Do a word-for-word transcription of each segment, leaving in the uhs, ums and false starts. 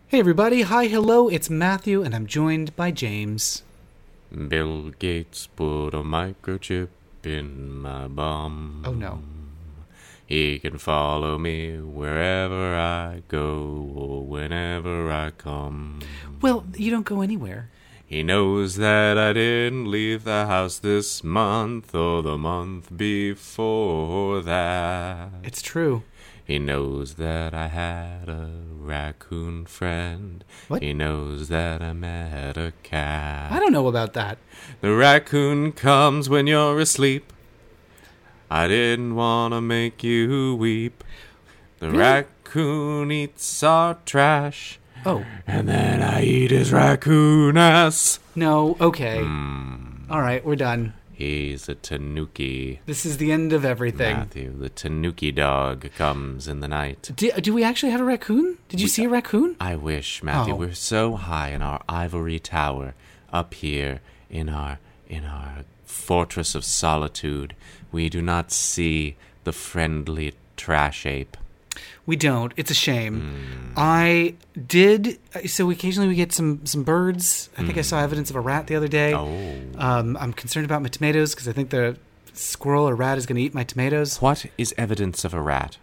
Hey everybody, hi, hello, it's Matthew, and I'm joined by James. Bill Gates put a microchip in my bum. Oh no. He can follow me wherever I go or whenever I come. Well, you don't go anywhere. He knows that I didn't leave the house this month or the month before that. It's true. He knows that I had a raccoon friend. What? He knows that I met a cat. I don't know about that. The raccoon comes when you're asleep. I didn't want to make you weep. The Really? raccoon eats our trash. Oh. And then I eat his raccoon ass. No, okay. Mm, All right, we're done. he's a tanuki. This is the end of everything. Matthew, the tanuki dog comes in the night. Do, do we actually have a raccoon? Did you We- see a raccoon? I wish, Matthew. Oh. We're so high in our ivory tower, up here in our in our fortress of solitude, we do not see the friendly trash ape. We don't. It's a shame. I did. So occasionally we get some, some birds. I think I saw evidence of a rat the other day. Oh. Um, I'm concerned about my tomatoes because I think the squirrel or rat is going to eat my tomatoes. What is evidence of a rat?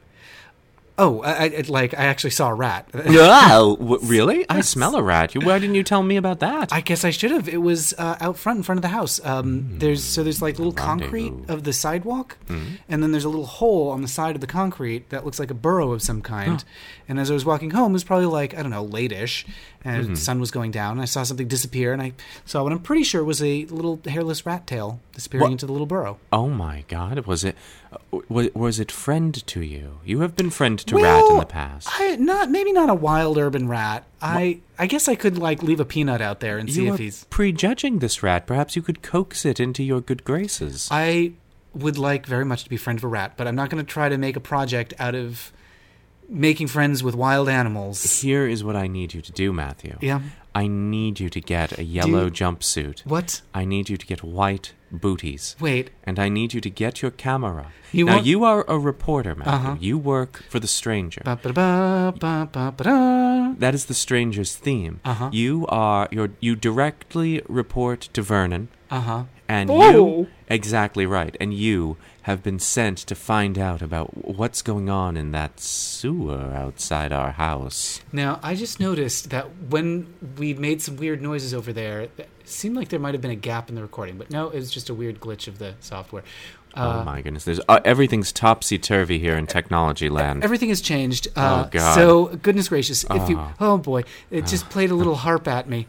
Oh, I, I like I actually saw a rat. Wow, w- really? I smell a rat. You- Why didn't you tell me about that? I guess I should have. It was uh, out front in front of the house. Um, There's so there's like little concrete Rendezvous. of the sidewalk, and then there's a little hole on the side of the concrete that looks like a burrow of some kind. And as I was walking home, it was probably like I don't know, late-ish, and the sun was going down. And I saw something disappear, and I saw what I'm pretty sure was a little hairless rat tail disappearing What? into the little burrow. Oh my God! Was it uh, was, was it friend to you? You have been friend to rat in the past. I not maybe not a wild urban rat. I I guess I could like leave a peanut out there and see You if are he's. prejudging this rat. Perhaps you could coax it into your good graces. I would like very much to be friend of a rat, but I'm not going to try to make a project out of making friends with wild animals. Here is what I need you to do, Matthew. Yeah. I need you to get a yellow you- jumpsuit. What? I need you to get white booties. Wait. And I need you to get your camera. You now, want- you are a reporter, Matthew. Uh-huh. You work for The Stranger. Ba ba ba ba ba ba da. That is The Stranger's theme. Uh-huh. You are you're, you directly report to Vernon, Uh-huh. and Oh. you exactly right. And you have been sent to find out about what's going on in that sewer outside our house. Now, I just noticed that when we made some weird noises over there, it seemed like there might have been a gap in the recording, but no, it was just a weird glitch of the software. Uh, oh my goodness! There's uh, everything's topsy turvy here in technology land. Everything has changed. Uh, Oh, God. So, goodness gracious, if you, Oh. oh boy, it just played a little harp at me.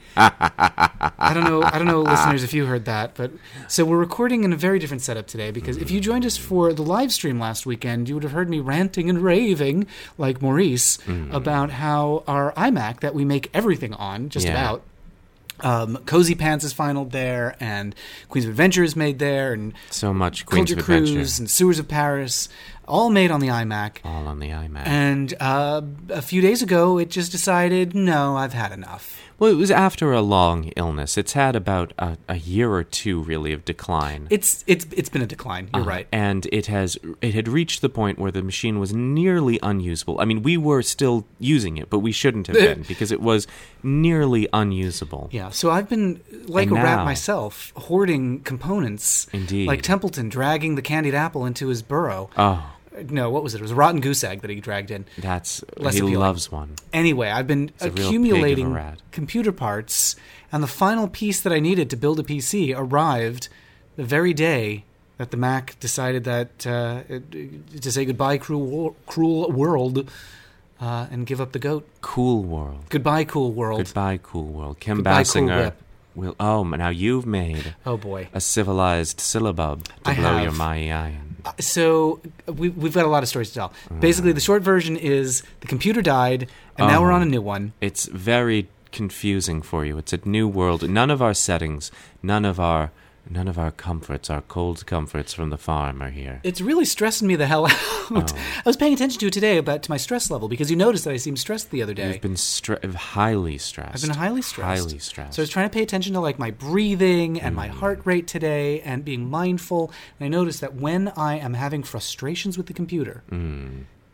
I don't know, I don't know, listeners, if you heard that, but so we're recording in a very different setup today because if you joined us for the live stream last weekend, you would have heard me ranting and raving like Maurice about how our iMac that we make everything on, just Yeah. about. Um, Cozy Pants is final there, and Queens of Adventure is made there, and So much Queens Culture of Adventure. Cruise and Sewers of Paris, all made on the iMac. All on the iMac. And uh, a few days ago, it just decided, no, I've had enough. Well, it was after a long illness. It's had about a, a year or two, really, of decline. It's it's it's been a decline. You're Uh, right. And it has it had reached the point where the machine was nearly unusable. I mean, we were still using it, but we shouldn't have been because it was nearly unusable. Yeah. So I've been like And a rat now- myself, hoarding components. Indeed. Like Templeton dragging the candied apple into his burrow. Oh, No, what was it? It was a rotten goose egg that he dragged in. that's Less he appealing. loves one. Anyway, I've been a real pig of a accumulating rat. computer parts, and the final piece that I needed to build a P C arrived the very day that the Mac decided that uh, it- to say goodbye, cruel, wor- cruel world, uh, and give up the goat. Cool World. Goodbye, cool world. Goodbye, Cool World. Kim Goodbye, Cool Basinger Whip. will. Oh, now you've made Oh boy. a civilized syllabub to I blow have. your my iron. So we, we've got a lot of stories to tell. Basically, the short version is the computer died, and now Oh. we're on a new one. It's very confusing for you. It's a new world. None of our settings, none of our none of our comforts, our cold comforts from the farm are here. It's really stressing me the hell out. Oh. I was paying attention to it today about to my stress level because you noticed that I seemed stressed the other day. You've been stre- highly stressed. I've been highly stressed. Highly stressed. So I was trying to pay attention to like my breathing and my heart rate today and being mindful. And I noticed that when I am having frustrations with the computer, Mm.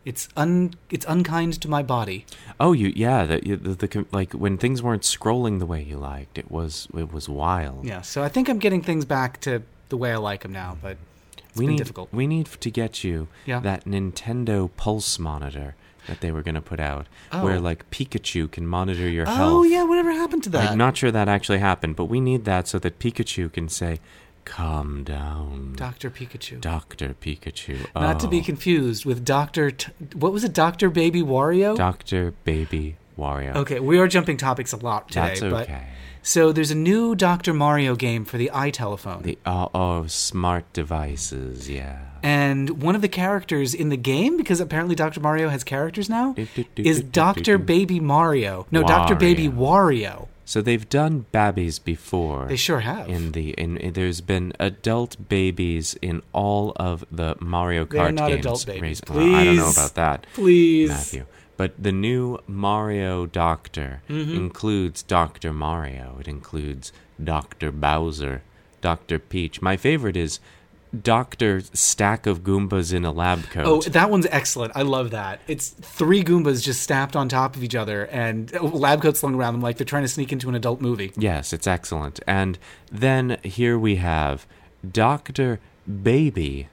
It's un it's unkind to my body. Oh, you yeah, the, the, the, the like when things weren't scrolling the way you liked, it was it was wild. Yeah, so I think I'm getting things back to the way I like them now, but it's we been need, difficult. We need to get you Yeah. that Nintendo Pulse monitor that they were going to put out, Oh. where like Pikachu can monitor your Oh health. yeah, whatever happened to that? I'm not sure that actually happened, but we need that so that Pikachu can say, "Calm down, Doctor Pikachu. Doctor Pikachu." Not to be Oh, confused with Doctor T- what was it? Doctor Baby Wario? Doctor Baby Wario. Okay, we are jumping topics a lot today, That's but okay. so there's a new Doctor Mario game for the iTelephone. The oh, oh smart devices, yeah. And one of the characters in the game, because apparently Doctor Mario has characters now, is Doctor Baby Mario. No, Doctor Baby Wario. So they've done babbies before. They sure have. In the in, in there's been adult babies in all of the Mario Kart They're not games. adult babies. Raised- well, I don't know Please. about that, Please. Matthew. But the new Mario Doctor Mm-hmm. includes Doctor Mario. It includes Doctor Bowser, Doctor Peach. My favorite is Doctor Stack of Goombas in a lab coat. Oh, that one's excellent. I love that. It's three Goombas just stacked on top of each other and lab coats slung around them like they're trying to sneak into an adult movie. Yes, it's excellent. And then here we have Doctor Baby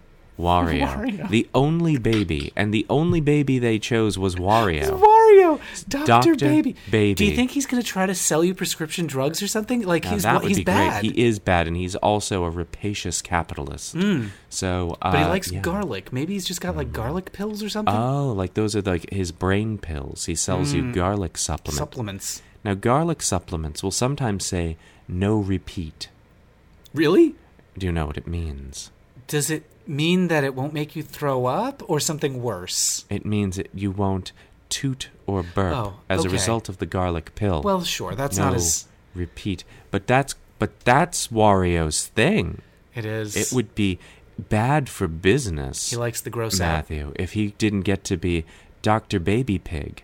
Wario. Wario. The only baby. And the only baby they chose was It's Wario. Wario! Doctor Doctor Baby. Baby. Do you think he's going to try to sell you prescription drugs or something? Like, Now, he's, that wa- would he's be bad. great. He is bad, and he's also a rapacious capitalist. So, uh, but he likes yeah. garlic. Maybe he's just got, like, garlic pills or something? Oh, like those are like his brain pills. He sells you garlic supplements. Supplements. Now, garlic supplements will sometimes say no repeat. Really? Do you know what it means? Does it mean that it won't make you throw up or something worse? It means that you won't toot or burp Oh, as a okay. result of the garlic pill. Well, sure. That's no not as... repeat. But that's but that's Wario's thing. It is. It would be bad for business, He likes the gross out. Matthew, if he didn't get to be Doctor Baby Pig.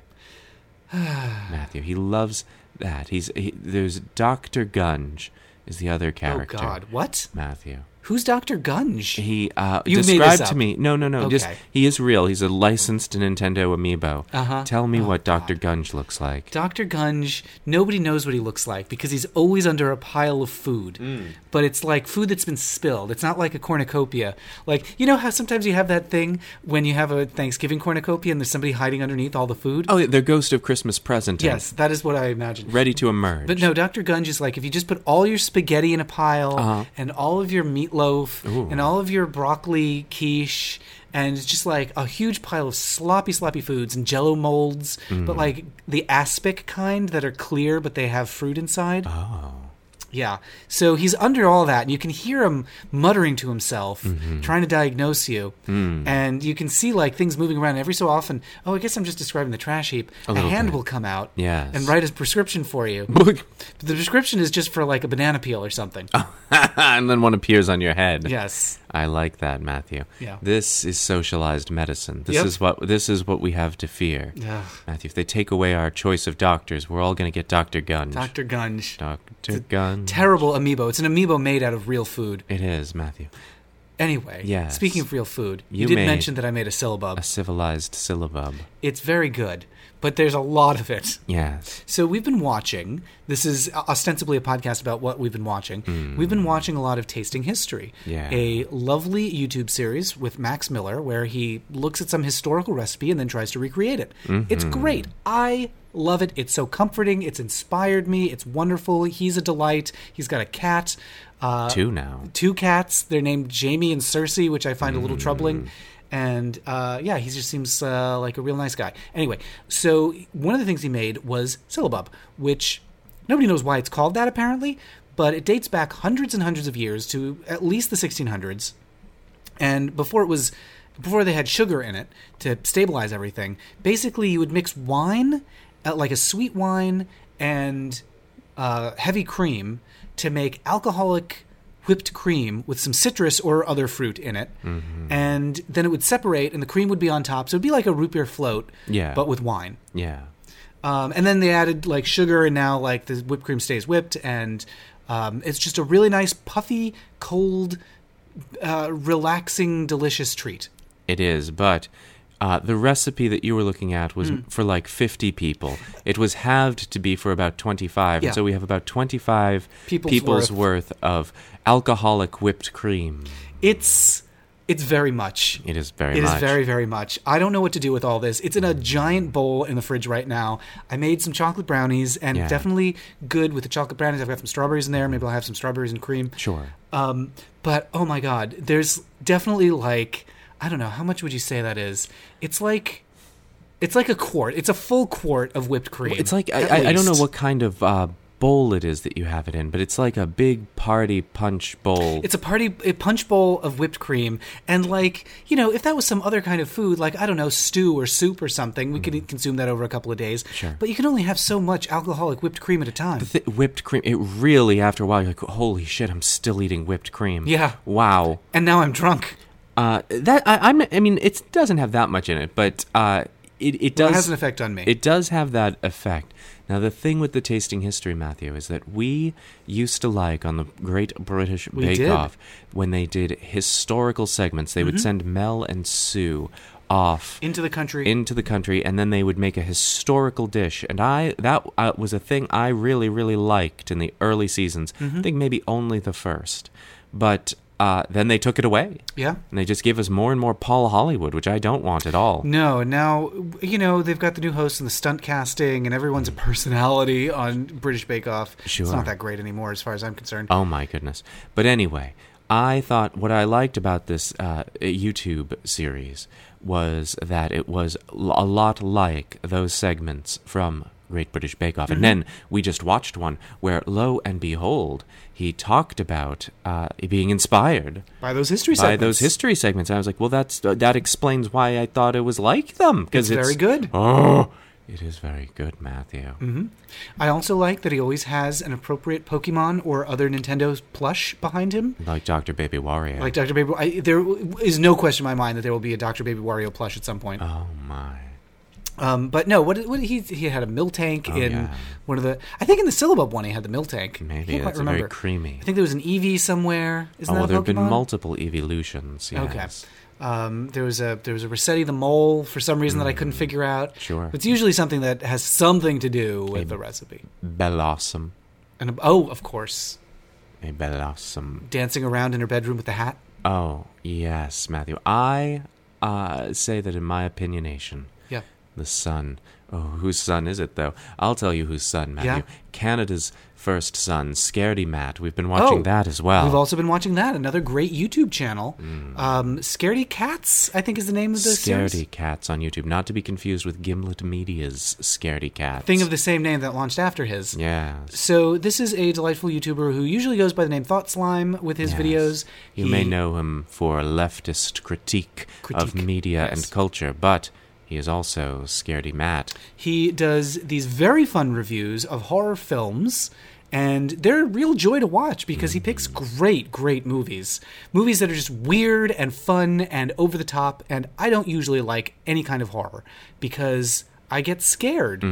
Matthew, he loves that. He's he, there's Doctor Gunge is the other Oh, character. God. What? Matthew. Who's Doctor Gunge? He uh, You made described this up. to me. No, no, no. Okay. Just he is real. He's a licensed Nintendo amiibo. Uh-huh. Tell me Oh, what Doctor Gunge looks like. Doctor Gunge, nobody knows what he looks like because he's always under a pile of food. But it's like food that's been spilled. It's not like a cornucopia. Like, you know how sometimes you have that thing when you have a Thanksgiving cornucopia and there's somebody hiding underneath all the food? Oh, they're Ghost of Christmas Present. Yes, that is what I imagine. Ready to emerge. But no, Doctor Gunge is like if you just put all your spaghetti in a pile Uh-huh. and all of your meatloaf Ooh. and all of your broccoli quiche and it's just like a huge pile of sloppy, sloppy foods and jello molds, Mm. but like the aspic kind that are clear but they have fruit inside. Oh. Yeah. So he's under all that, and you can hear him muttering to himself, Mm-hmm. trying to diagnose you. Mm. And you can see like things moving around every so often. Oh, I guess I'm just describing the trash heap. A A, little hand bit. will come out Yes. and write a prescription for you. But the prescription is just for like a banana peel or something. And then one appears on your head. Yes. I like that, Matthew. Yeah. This is socialized medicine. This Yep. is what this is what we have to fear. Ugh. Matthew, if they take away our choice of doctors, we're all going to get Doctor Gunge. Doctor Gunge. Doctor Gunge. Terrible amiibo. It's an amiibo made out of real food. It is, Matthew. Anyway, Yes. speaking of real food, you, You did made mention that I made a syllabub. A civilized syllabub. It's very good, but there's a lot of it. Yes. So we've been watching, this is ostensibly a podcast about what we've been watching. We've been watching a lot of Tasting History, Yeah. a lovely YouTube series with Max Miller where he looks at some historical recipe and then tries to recreate it. It's great. I love it. It's so comforting. It's inspired me. It's wonderful. He's a delight. He's got a cat. Uh, Two now. two cats. They're named Jamie and Cersei, which I find a little troubling. And uh, yeah, he just seems uh, like a real nice guy. Anyway, so one of the things he made was syllabub, which nobody knows why it's called that apparently, but it dates back hundreds and hundreds of years to at least the sixteen hundreds. And before it was, before they had sugar in it to stabilize everything, basically you would mix wine, uh, like a sweet wine, and uh, heavy cream to make alcoholic whipped cream with some citrus or other fruit in it. Mm-hmm. And then it would separate and the cream would be on top. So it'd be like a root beer float, Yeah. but with wine. Yeah. Um, and then they added like sugar and now like the whipped cream stays whipped. And um, it's just a really nice, puffy, cold, uh, relaxing, delicious treat. It is, but Uh, the recipe that you were looking at was Mm. for like fifty people. It was halved to be for about twenty-five. Yeah. And so we have about twenty-five People's people's worth. worth of alcoholic whipped cream. It's it's very much. It is very It is much. very, very much. I don't know what to do with all this. It's in a giant bowl in the fridge right now. I made some chocolate brownies, and Yeah. definitely good with the chocolate brownies. I've got some strawberries in there. Maybe I'll have some strawberries and cream. Sure. Um, but, oh my God, there's definitely like, I don't know, how much would you say that is? It's like, it's like a quart. It's a full quart of whipped cream. It's like, I, at I, I don't know least. what kind of uh, bowl it is that you have it in, but it's like a big party punch bowl. It's a party a punch bowl of whipped cream, and like, you know, if that was some other kind of food, like, I don't know, stew or soup or something, we could consume that over a couple of days. Sure. But you can only have so much alcoholic whipped cream at a time. Th- whipped cream. It really, after a while, you're like, holy shit, I'm still eating whipped cream. Yeah. Wow. And now I'm drunk. Uh, that I, I'm. I mean, it doesn't have that much in it, but uh, it it Well, does it has an effect on me. It does have that effect. Now, the thing with the tasting history, Matthew, is that we used to like on the Great British We Bake did. Off when they did historical segments. They would send Mel and Sue off Into the country. into the country, and then they would make a historical dish. And I that uh, was a thing I really, really liked in the early seasons. Mm-hmm. I think maybe only the first, but uh, then they took it away. yeah. And they just give us more and more Paul Hollywood, which I don't want at all. No, and now, you know, they've got the new host and the stunt casting, and everyone's a personality on British Bake Off. Sure. It's not that great anymore, as far as I'm concerned. Oh my goodness. But anyway, I thought what I liked about this uh, YouTube series was that it was l- a lot like those segments from Great British Bake Off. Mm-hmm. And then we just watched one where, lo and behold, he talked about uh, being inspired By those history by segments. those history segments. And I was like, well, that's uh, that explains why I thought it was like them. 'cause It's very good. Oh, it is very good, Matthew. Mm-hmm. I also like that he always has an appropriate Pokemon or other Nintendo plush behind him. Like Doctor Baby Wario. Like Doctor Baby, I, there is no question in my mind that there will be a Doctor Baby Wario plush at some point. Oh my. Um, but no, what, what he he had a Miltank Oh, in yeah. one of the. I think in the Syllabub one he had the Miltank. I Maybe can't quite that's remember. very creamy. I think there was an Eevee somewhere. Isn't Oh, well, that there a have been Pokemon? multiple evolutions. Yes. Okay. Um, there was a there was a Rossetti the mole for some reason that I couldn't figure out. Mm. Sure. It's usually something that has something to do with A- the recipe. Bellossom. And a, oh, of course, A Bellossom. dancing around in her bedroom with the hat. Oh, yes, Matthew. I uh, say that in my opinionation, Yeah. the son. Oh, whose son is it, though? I'll tell you whose son, Matthew. Yeah. Canada's first son, Scaredy Matt. We've been watching Oh, that as well. We've also been watching that. Another great YouTube channel. Um, Scaredy Cats, I think is the name of the series. Scaredy Cats on YouTube. Not to be confused with Gimlet Media's Scaredy Cats. Thing of the same name that launched after his. Yes. So this is a delightful YouTuber who usually goes by the name Thought Slime with his Yes. videos. You He- may know him for leftist critique, of Critique, media yes. and culture, but he is also Scaredy Matt. He does these very fun reviews of horror films, and they're a real joy to watch because he picks great, great movies. Movies that are just weird and fun and over the top, and I don't usually like any kind of horror because I get scared.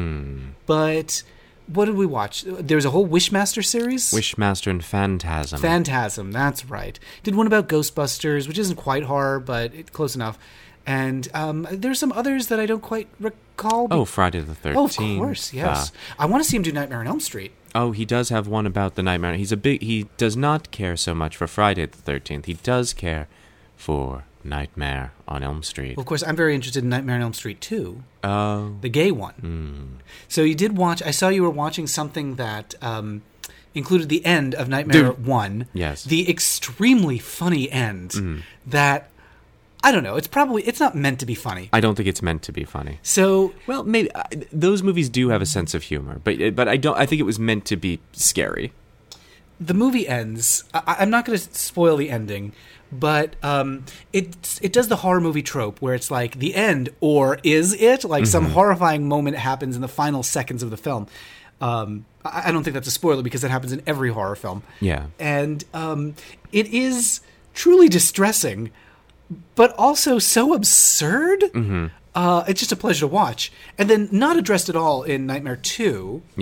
But what did we watch? There's a whole Wishmaster series. Wishmaster and Phantasm. Phantasm, that's right. Did one about Ghostbusters, which isn't quite horror, but it's close enough. And um, there's some others that I don't quite recall. oh, Friday the thirteenth. Oh, of course, yes. I want to see him do Nightmare on Elm Street. Oh, he does have one about the Nightmare. He's a big. He does not care so much for Friday the thirteenth. He does care for Nightmare on Elm Street. Well, of course, I'm very interested in Nightmare on Elm Street two, Oh, the gay one. mm. So you did watch, I saw you were watching something that um, included the end of Nightmare Dude. one. Yes. The extremely funny end Mm. that, I don't know, it's probably, it's not meant to be funny. I don't think it's meant to be funny. So Well, maybe uh, those movies do have a sense of humor, but but I don't. I think it was meant to be scary. the movie ends. I, I'm not going to spoil the ending, but um, it it does the horror movie trope where it's like the end, or is it? Like some horrifying moment happens in the final seconds of the film. Um, I, I don't think that's a spoiler because that happens in every horror film. Yeah. And um, it is truly distressing, but also so absurd. Mm-hmm. Uh, it's just a pleasure to watch. And then not addressed at all in Nightmare two. Yeah.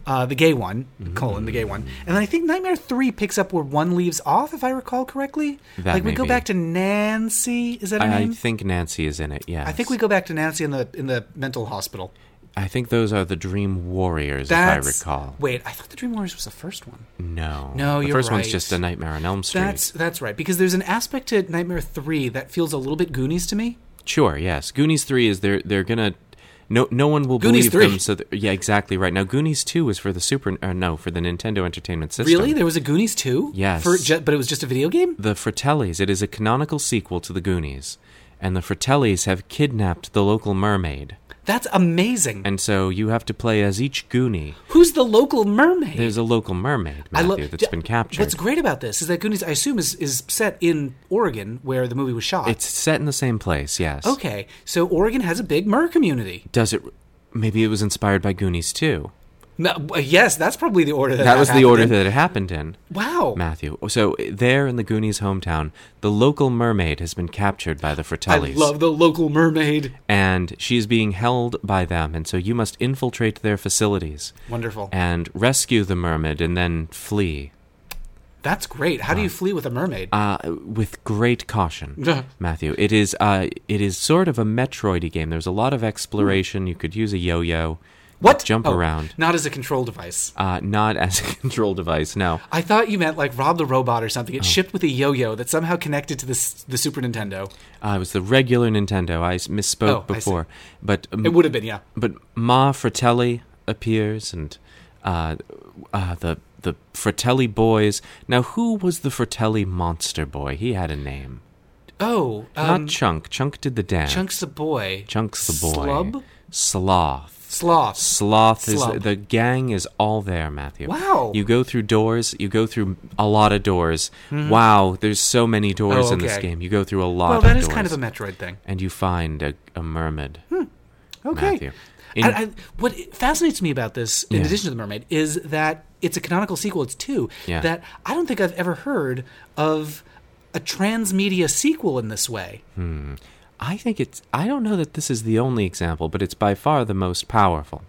Uh, the gay one, mm-hmm. colon, the gay one. And then I think Nightmare three picks up where one leaves off, if I recall correctly. That like we may go be. back to Nancy. Is that her I name? I think Nancy is in it, yes. I think we go back to Nancy in the in the mental hospital. I think those are the Dream Warriors, That's, if I recall. Wait, I thought the Dream Warriors was the first one. No. No, the you're first right. one's just a Nightmare on Elm Street. That's that's right, because there's an aspect to Nightmare three that feels a little bit Goonies to me. Sure, yes. Goonies three is they're they're gonna no no one will Goonies believe three. them. So that, yeah, exactly right. Now Goonies two was for the Super uh, no for the Nintendo Entertainment System. Really, there was a Goonies two? Yes, for ju- but it was just a video game. The Fratellis. It is a canonical sequel to the Goonies, and the Fratellis have kidnapped the local mermaid. That's amazing. And so you have to play as each Goonie. Who's the local mermaid? There's a local mermaid, Matthew, I lo- that's been captured. What's great about this is that Goonies, I assume, is, is set in Oregon, where the movie was shot. It's set in the same place, yes. Okay, so Oregon has a big mer community. Does it... Maybe it was inspired by Goonies too. No, yes, that's probably the order that That that was the happened order in. that it happened in. Wow. Matthew. So there in the Goonies' hometown, the local mermaid has been captured by the Fratellis. I love the local mermaid. And she is being held by them, and so you must infiltrate their facilities. Wonderful. And rescue the mermaid and then flee. That's great. How do you flee with a mermaid? Uh, with great caution, Matthew. It is uh, it is sort of a Metroidy game. There's a lot of exploration. You could use a yo-yo. What? Jump Oh, around. Not as a control device. Uh, not as a control device, no. I thought you meant like Rob the Robot or something. It Oh. shipped with a yo-yo that somehow connected to the, s- the Super Nintendo. Uh, it was the regular Nintendo. I s- misspoke Oh, I before. But um, It would have been, yeah. But Ma Fratelli appears, and uh, uh, the the Fratelli boys. Now, who was the Fratelli monster boy? He had a name. Oh. Um, Not Chunk. Chunk did the dance. Chunk's the boy. Chunk's the boy. Slub? Sloth. Sloth. Sloth is Slub. the gang is all there, Matthew. Wow. You go through doors. You go through a lot of doors. Wow, there's so many doors Oh, in this okay. game. You go through a lot Well, of that doors. is kind of a Metroid thing. And you find a, a mermaid. Okay. Matthew. In- I, I, what fascinates me about this, in Yeah. addition to the mermaid, is that it's a canonical sequel. It's two. Yeah. That I don't think I've ever heard of a transmedia sequel in this way. I think it's. I don't know that this is the only example, but it's by far the most powerful.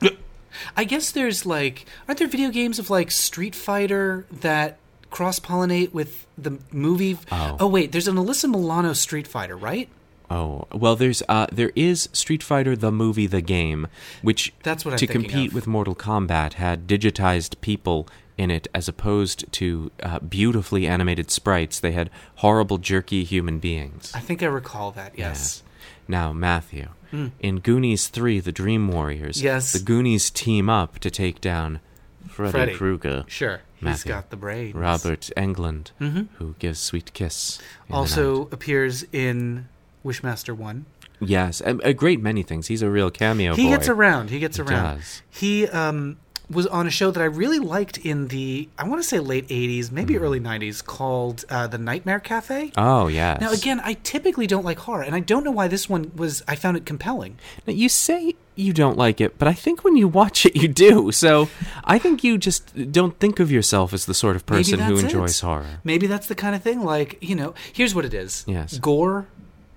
I guess there's like, aren't there video games of like Street Fighter that cross pollinate with the movie? Oh. wait, there's an Alyssa Milano Street Fighter, right? Oh well, there's uh, there is Street Fighter the movie, the game, which That's what I'm to thinking compete of. with Mortal Kombat had digitized people in it as opposed to uh, beautifully animated sprites. They had horrible, jerky human beings. I think I recall that. Yes. Now, Matthew, in Goonies three, The Dream Warriors, Yes. the Goonies team up to take down Freddy, Freddy. Krueger, Sure. He's Matthew. got the brains. Robert Englund, who gives Sweet Kiss. in the night. Also appears in Wishmaster one. Yes, a, a great many things. He's a real cameo He boy. gets around. He gets He around. does. He um, was on a show that I really liked in the, I want to say late eighties, maybe Mm. early nineties, called uh, The Nightmare Cafe. Oh, yes. Now, again, I typically don't like horror, and I don't know why this one was, I found it compelling. Now, you say you don't like it, but I think when you watch it, you do. So I think you just don't think of yourself as the sort of person who that's enjoys it. horror. Maybe that's the kind of thing, like, you know, here's what it is. Yes. Gore.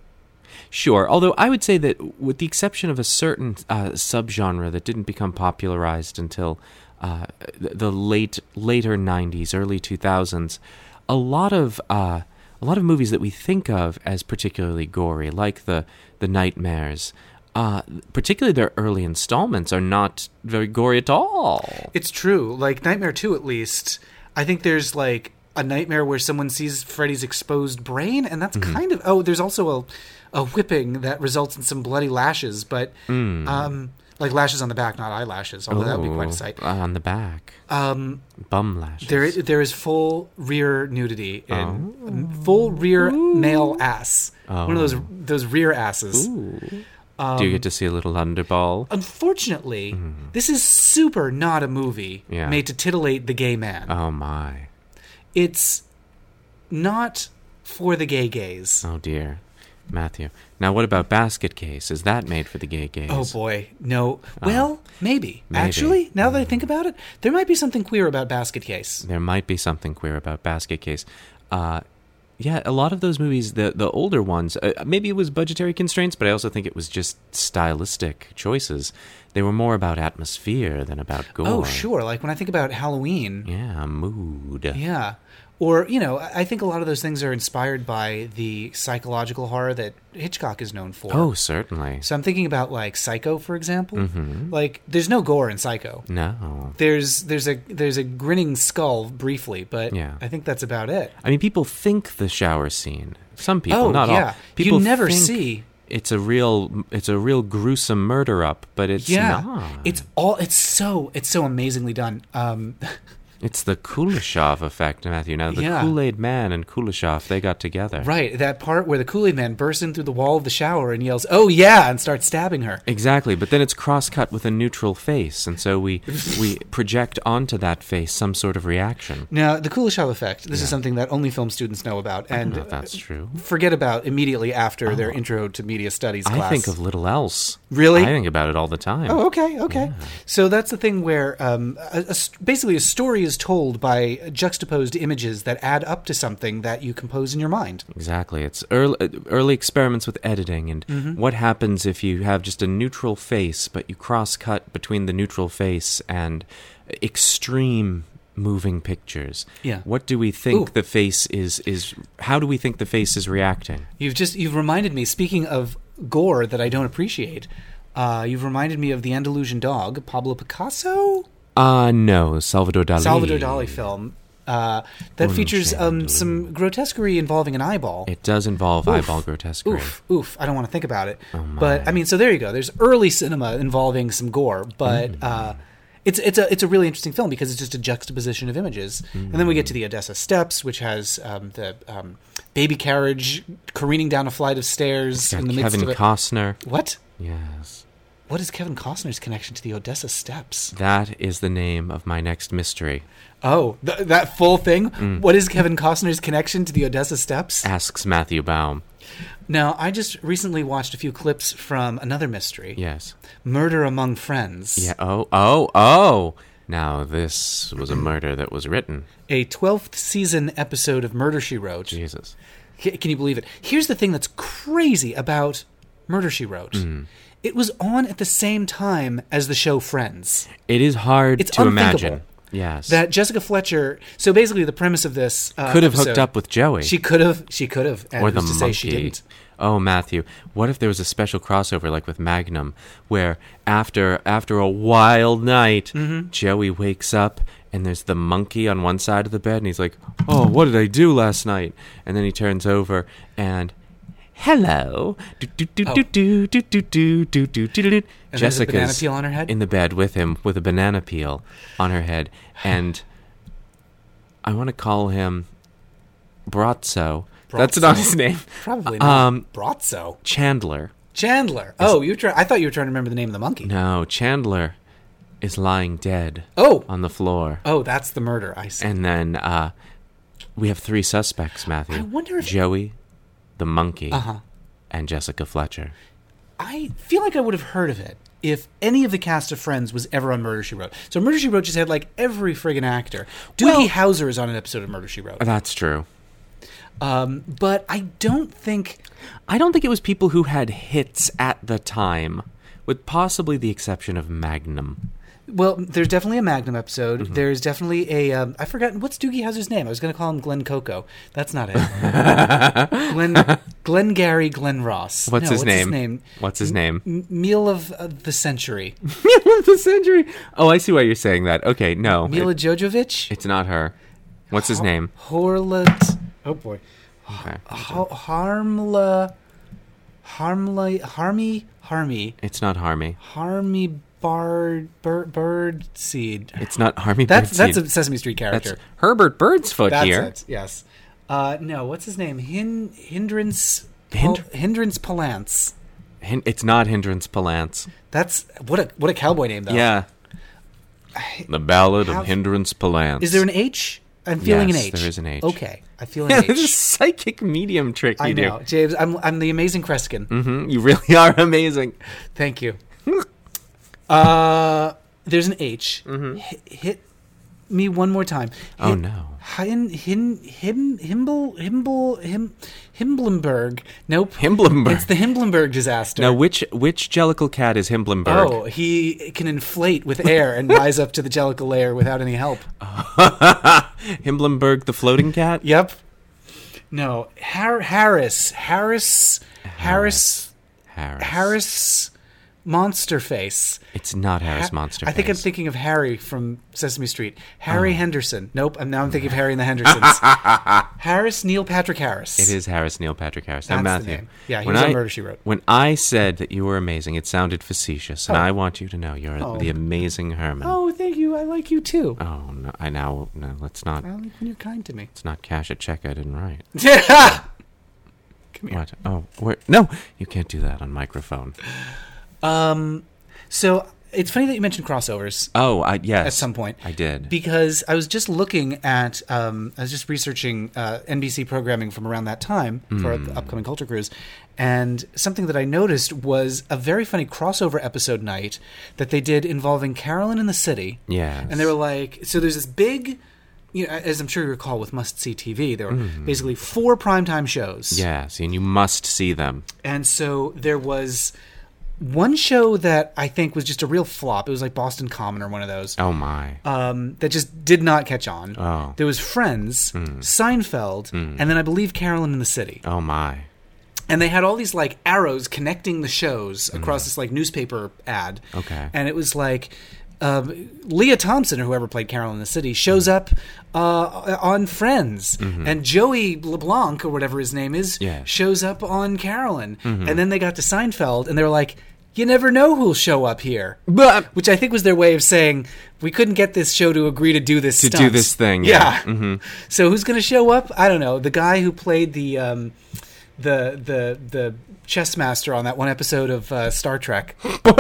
Sure, although I would say that with the exception of a certain uh, subgenre that didn't become popularized until uh, the the late later nineties, early two thousands, a lot of uh, a lot of movies that we think of as particularly gory, like the the Nightmares, uh, particularly their early installments, are not very gory at all. It's true. Like, Nightmare two, at least, I think there's, like, a nightmare where someone sees Freddy's exposed brain, and that's Mm-hmm. kind of... Oh, there's also a, a whipping that results in some bloody lashes, but... Mm. um, like lashes on the back, not eyelashes, although that would be quite a Ooh, sight. on the back, Um, bum lashes. there, is, there is full rear nudity in Oh. full rear male ass. One of those Oh. those rear asses. Ooh. Um, Do you get to see a little underball? Unfortunately, this is super not a movie Mm-hmm. Yeah. made to titillate the gay man. Oh my! It's not for the gay gays. Oh dear, Matthew. Now, what about Basket Case? Is that made for the gay gays? Oh boy, no. Well, maybe. Maybe. Actually, now that I think about it, there might be something queer about Basket Case. There might be something queer about Basket Case. Uh, Yeah, a lot of those movies, the the older ones, uh, maybe it was budgetary constraints, but I also think it was just stylistic choices. They were more about atmosphere than about gore. Oh, sure. Like when I think about Halloween. Yeah, mood. Yeah. Or, you know, I think a lot of those things are inspired by the psychological horror that Hitchcock is known for. Oh, certainly. So I'm thinking about, like, Psycho, for example. Mm-hmm. Like, there's no gore in Psycho. No. There's there's a there's a grinning skull briefly, but Yeah. I think that's about it. I mean, people think the shower scene. Some people, Oh, not yeah. all. People You never think see. It's a real, it's a real gruesome murder up, but it's Yeah. not. It's all it's so it's so amazingly done. Um It's the Kuleshov effect, Matthew. Now, the Yeah. Kool-Aid Man and Kuleshov, they got together. Right, that part where the Kool-Aid Man bursts in through the wall of the shower and yells, "Oh yeah," and starts stabbing her. Exactly, but then it's cross-cut with a neutral face, and so we we project onto that face some sort of reaction. Now, the Kuleshov effect, this Yeah. is something that only film students know about, I don't and know if that's true. forget about immediately after their Oh. intro to media studies I class. think of little else. Really? I think about it all the time. Oh, okay, okay. So that's the thing where um, a, a st- basically a story is told by juxtaposed images that add up to something that you compose in your mind. Exactly. It's early, early experiments with editing, and Mm-hmm. what happens if you have just a neutral face, but you cross-cut between the neutral face and extreme moving pictures. Yeah. What do we think Ooh. the face is, is... How do we think the face is reacting? You've just you've reminded me. Speaking of gore that I don't appreciate, uh, you've reminded me of the Andalusian Dog, Pablo Picasso, Uh, no, Salvador Dali. Salvador Dali film uh, that Uno features um, cento. some grotesquerie involving an eyeball. It does involve Oof. eyeball grotesquerie. Oof, oof. I don't want to think about it. Oh, my. But I mean, so there you go. There's early cinema involving some gore, but Mm. uh, it's it's a it's a really interesting film because it's just a juxtaposition of images. And then we get to the Odessa Steps, which has um, the um, baby carriage careening down a flight of stairs It's got in the midst Kevin of it. Costner. What? Yes. What is Kevin Costner's connection to the Odessa Steps? That is the name of my next mystery. Oh, th- that full thing? Mm. What is Kevin Costner's connection to the Odessa Steps? Asks Matthew Baum. Now, I just recently watched a few clips from another mystery. Yes. Murder Among Friends. Yeah. Oh, oh, oh. Now, this was a murder that was written. A twelfth season episode of Murder, She Wrote. Jesus. C- Can you believe it? Here's the thing that's crazy about Murder, She Wrote. Mm. It was on at the same time as the show Friends. It is hard It's to unthinkable imagine. Yes. That Jessica Fletcher... So basically the premise of this uh, could have episode- hooked up with Joey. She could have. She could have. And or the who's to monkey. say she didn't. Oh, Matthew, what if there was a special crossover like with Magnum, where after after a wild night, Mm-hmm. Joey wakes up and there's the monkey on one side of the bed, and he's like, "Oh, what did I do last night?" And then he turns over and, "Hello, do do do Oh. do do do do do do do do do." And there's a banana Jessica's peel on her head? in the bed with him with a banana peel on her head, and I want to call him Brazzo. That's Brazzo? not his name. Probably not. Um, Brazzo. Chandler. Chandler. Oh, you try. I thought you were trying to remember the name of the monkey. No, Chandler is lying dead Oh. on the floor. Oh, that's the murder. I see. And then uh, we have three suspects, Matthew. I wonder if- Joey, the monkey, Uh-huh. and Jessica Fletcher. I feel like I would have heard of it if any of the cast of Friends was ever on Murder, She Wrote. So Murder, She Wrote just had like every friggin' actor. Doogie Well- Howser is on an episode of Murder, She Wrote. That's true. Um, but I don't think... I don't think it was people who had hits at the time, with possibly the exception of Magnum. Well, there's definitely a Magnum episode. Mm-hmm. There's definitely a... Um, I forgot... What's Doogie Howser's name? I was going to call him Glenn Coco. That's not it. Glenn, Glenn Gary Glenn Ross. What's, No, his, what's name? his name? What's his name? M- Meal of uh, the Century. Meal of the Century. Oh, I see why you're saying that. Okay, no. Mila it- Jojovic? it's not her. What's his name? Horlet... Oh, boy. Okay. Ha- Harmla... Harmla... Harmy... Harmy... It's not Harmy. Harmy Bard... Bird, bird Seed. It's not Harmy That's, Birdseed. that's a Sesame Street character. That's Herbert Birdsfoot That's here. it. Yes. Uh, no, what's his name? Hin hindrance. Hind- Pal- hindrance Palance. Hin- it's not Hindrance Palance. That's what a what a cowboy name though. Yeah. The Ballad How- of Hindrance Palance. Is there an H? I'm feeling Yes, an H. there is an H. Okay, I feel an Yeah, H. this is a psychic medium trick you I know, do. James. I'm I'm the amazing Kreskin. hmm You really are amazing. Thank you. uh, there's an H. Mm-hmm. Hit, hit me one more time. Oh, Hin- no. Hin, hin, him, Himble, Himble, him, Himblenberg. Nope. Himblenberg. It's the Himblenberg disaster. Now, which which Jellicle cat is Himblenberg? Oh, he can inflate with air and rise up to the Jellicle layer without any help. Himblenberg the floating cat? Yep. No, Har- Harris, Harris, Harris, Harris. Harris, Monster Face. It's not Harris Ha- Monster I think Face. I'm thinking of Harry from Sesame Street. Harry Oh. Henderson. Nope, I'm, now I'm thinking of Harry and the Hendersons. Harris Neil Patrick Harris. It is Harris Neil Patrick Harris. Now, That's the Matthew. name. Yeah, he when was on I- Murder, She Wrote. When I said that you were amazing, it sounded facetious, and Oh. I want you to know you're Oh. the amazing Herman. Oh, thank you. I like you too. Oh, no, I now no. Let's not. I like when you're kind to me. Let's not cash a check I didn't write. Come here. What? Oh, where? No, you can't do that on microphone. Um, so it's funny that you mentioned crossovers Oh, I yes. at some point. I did. Because I was just looking at, um, I was just researching uh, N B C programming from around that time for Hmm. the upcoming Culture Cruise, and something that I noticed was a very funny crossover episode night that they did involving Carolyn in the City. Yes. And they were like, so there's this big, you know, as I'm sure you recall with Must See T V, there were basically four primetime shows. Yes, and you must see them. And so there was one show that I think was just a real flop. It was like Boston Common or one of those. Oh my. Um, that just did not catch on. Oh. There was Friends, Seinfeld, and then I believe Carolyn in the City. Oh my. And they had all these like arrows connecting the shows across this like newspaper ad. Okay. And it was like um, Leah Thompson, or whoever played Carolyn in the City, shows up uh, on Friends, and Joey LeBlanc, or whatever his name is, Yeah. shows up on Carolyn. And then they got to Seinfeld, and they were like, you never know who'll show up here. But Which I think was their way of saying, we couldn't get this show to agree to do this to do stunts. this thing, Yeah. yeah. Mm-hmm. So who's going to show up? I don't know. The guy who played the um, the the the chess master on that one episode of uh, Star Trek.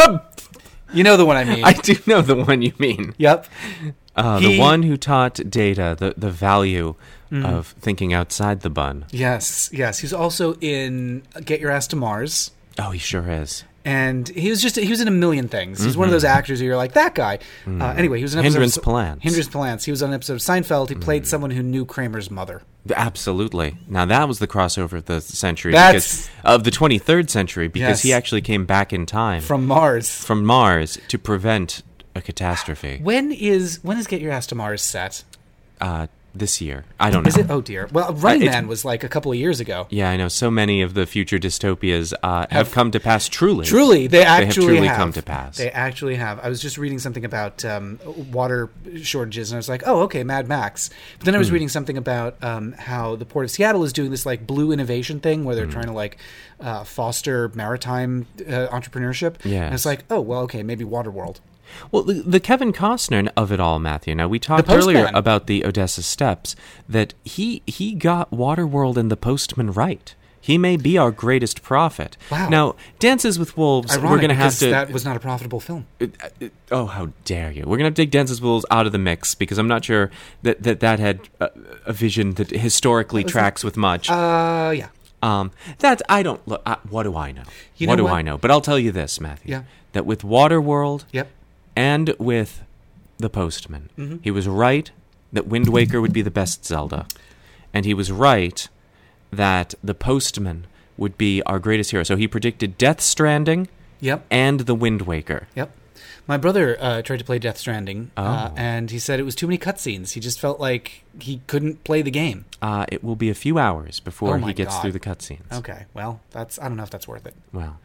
You know the one I mean. I do know the one you mean. Yep. Uh, He- the one who taught Data the, the value of thinking outside the bun. Yes. Yes. He's also in Get Your Ass to Mars. Oh, he sure is. And he was just, he was in a million things. He's one of those actors who you're like, that guy. Uh, anyway, he was in an episode Hindrance of, Palance. Hindrance Palance. He was on an episode of Seinfeld. He played someone who knew Kramer's mother. Absolutely. Now that was the crossover of the century, That's- because of the twenty-third century, because Yes. he actually came back in time From Mars. from Mars to prevent a catastrophe. When is, when is Get Your Ass to Mars set? Uh, this year, I don't know. Is it? Oh dear. Well, Running Uh, it's- Man was like a couple of years ago. Yeah, I know. So many of the future dystopias uh, have come to pass. Truly, Truly, they have actually truly have come to pass. They actually have. I was just reading something about um, water shortages, and I was like, "Oh, okay, Mad Max." But then I was Hmm. reading something about um, how the Port of Seattle is doing this like blue innovation thing, where they're Hmm. trying to like uh, foster maritime uh, entrepreneurship. Yes. And it's like, oh, well, okay, maybe Waterworld. Well, the, the Kevin Costner of it all, Matthew. Now we talked Postman. earlier about the Odessa Steps. That he he got Waterworld and The Postman right. He may be our greatest prophet. Wow. Now, Dances with Wolves, Ironic, we're going to have because to. that was not a profitable film. Uh, uh, oh, how dare you! We're going to take Dances with Wolves out of the mix because I'm not sure that that, that had a, a vision that historically tracks with much. Uh, yeah. Um, that I don't look. Uh, what do I know? You what know do what? I know? But I'll tell you this, Matthew. Yeah. That with Waterworld Yep. and with The Postman, Mm-hmm. he was right that Wind Waker would be the best Zelda, and he was right that The Postman would be our greatest hero. So he predicted Death Stranding Yep. and The Wind Waker. Yep. My brother uh, tried to play Death Stranding, uh, Oh. and he said it was too many cutscenes. He just felt like he couldn't play the game. Uh, it will be a few hours before Oh my he gets God. through the cutscenes. Okay, well, that's I don't know if that's worth it. Well,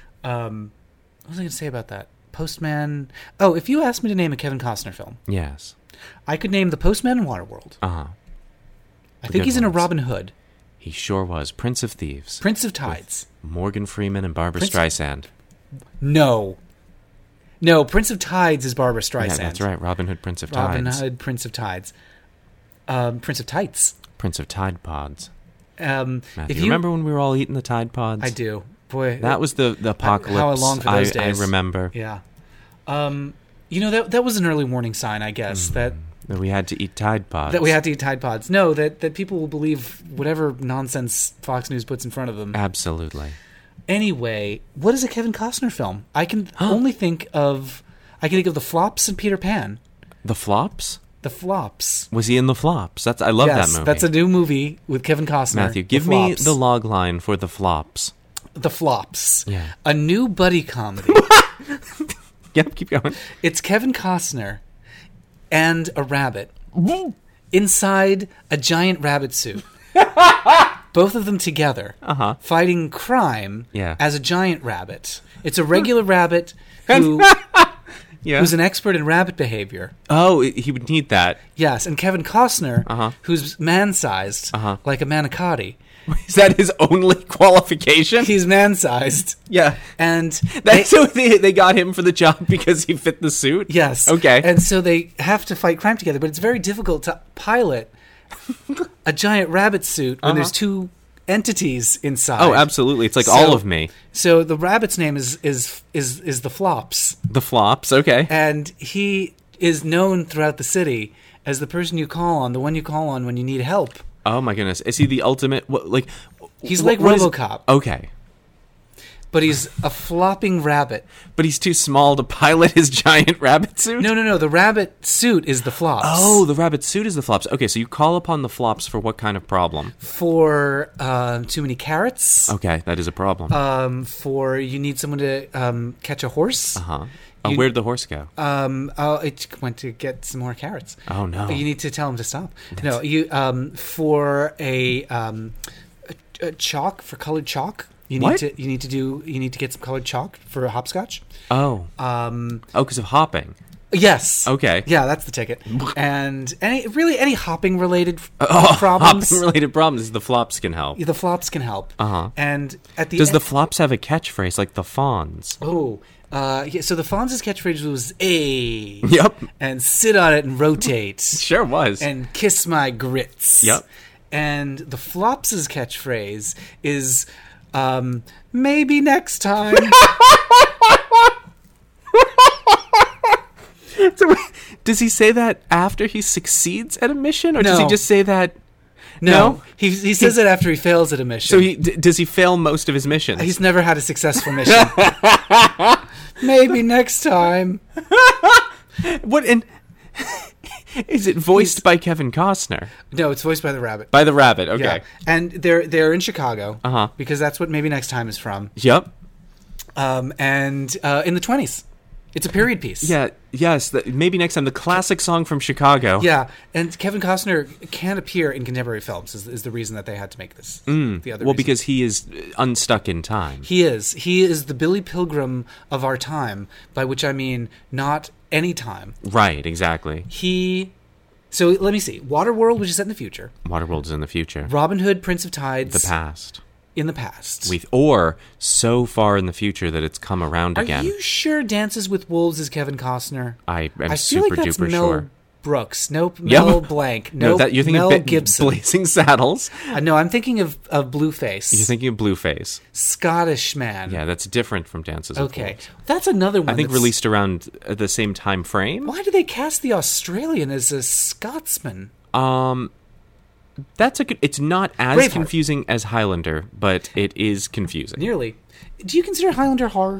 Um, what was I going to say about that? Postman. Oh, if you asked me to name a Kevin Costner film, yes. I could name The Postman and Waterworld. Uh huh. I The think good he's in a ones. Robin Hood, He sure was. Prince of Thieves. Prince of Tides. Morgan Freeman and Barbara Prince- Streisand. No, no, Prince of Tides is Barbara Streisand. Yeah, that's right. Robin Hood, Prince of Robin Tides. Hood, Prince of Tides. Um, Prince of Tights. Prince of Tide Pods. Um, Matthew, if you remember when we were all eating the Tide Pods? I do. Boy, That was the, the apocalypse. how I long for those I, days. I remember Yeah. Um, you know that that was an early warning sign, I guess, that that we had to eat Tide Pods. that we had to eat Tide Pods. No, that that people will believe whatever nonsense Fox News puts in front of them. Absolutely. Anyway, what is a Kevin Costner film? I can only think of I can think of The Flops and Peter Pan. The Flops? The Flops. Was he in The Flops? That's I love yes, that movie. That's a new movie with Kevin Costner. Matthew, give the me Flops. the log line for The Flops. The Flops. Yeah. A new buddy comedy. Yep, keep going. It's Kevin Costner and a rabbit inside a giant rabbit suit. Both of them together, Uh-huh. fighting crime Yeah. as a giant rabbit. It's a regular rabbit who, Yeah. who's an expert in rabbit behavior. Oh, he would need that. Yes, and Kevin Costner, Uh-huh. who's man-sized, Uh-huh. like a manicotti. Is that his only qualification? He's man-sized, Yeah. and That's they- so they, they got him for the job because he fit the suit? yes, Okay. and so they have to fight crime together. But it's very difficult to pilot a giant rabbit suit when Uh-huh. there's two entities inside. Oh, absolutely. It's like So- all of me. So the rabbit's name is is is is the Flops, The Flops, okay. and he is known throughout the city as the person you call on, the one you call on when you need help. Oh my goodness. Is he the ultimate, what, like... He's what- like what is- RoboCop. Okay. But he's a flopping rabbit. But he's too small to pilot his giant rabbit suit? No, no, no. The rabbit suit is the Flops. Oh, the rabbit suit is the Flops. Okay, so you call upon the Flops for what kind of problem? For um, too many carrots. Okay, that is a problem. Um, for you need someone to um, catch a horse. Uh-huh. Oh, you- where'd the horse go? Um, oh, it went to get some more carrots. Oh, no. You need to tell him to stop. No, you um, for a, um, a, a chalk for colored chalk. You need What? to you need to do you need to get some colored chalk for a hopscotch. Oh. Um, Oh, because of hopping. yes. Okay. Yeah, that's the ticket. And any really any hopping related Oh, problems, hopping-related problems, the Flops can help. the Flops can help. Uh-huh. And at the Does the end, Flops have a catchphrase like the Fawns? oh. Uh, yeah, so the Fonz's catchphrase was "A," Yep. and sit on it and rotate, Sure was. and kiss my grits. Yep. And the Flops' catchphrase is um, maybe next time. So, does he say that after he succeeds at a mission, or does he No. just say that? No, No? he he says it after he fails at a mission. So he d- does he fail most of his missions? He's never had a successful mission. Maybe next time. What and is it voiced He's- by Kevin Costner? No, it's voiced by the rabbit. By the rabbit. Okay. Yeah. And they're they're in Chicago. Uh-huh. Because that's what Maybe Next Time is from. Yep. Um, and uh, in the twenties. It's a period piece. Yeah. Yes. The, maybe next time. The classic song from Chicago. Yeah, and Kevin Costner can't appear in contemporary films is, is the reason that they had to make this. Mm. The other Well, reason. because he is unstuck in time. he is he is the Billy Pilgrim of our time, by which I mean not any time. Right. Exactly. He. So let me see. Waterworld, which is set in the future. Waterworld is in the future. Robin Hood, Prince of Tides, The past. in the past. We or so far in the future that it's come around Are again. you sure Dances with Wolves is Kevin Costner? I am I feel super like that's duper Mel sure. Brooks. Nope. Yep. Mel Blank. No, Nope. that you're thinking Mel of Ba- Gibson. Blazing Saddles. Uh, no, I'm thinking of, of Blueface. You're thinking of Blueface. Scottish man. Yeah, that's different from Dances with Okay. Wolves. That's another one. I think that's- released around uh, the same time frame. Why do they cast the Australian as a Scotsman? Um, that's a good. It's not as Braveheart. confusing as Highlander, but it is confusing. Nearly. Do you consider Highlander horror?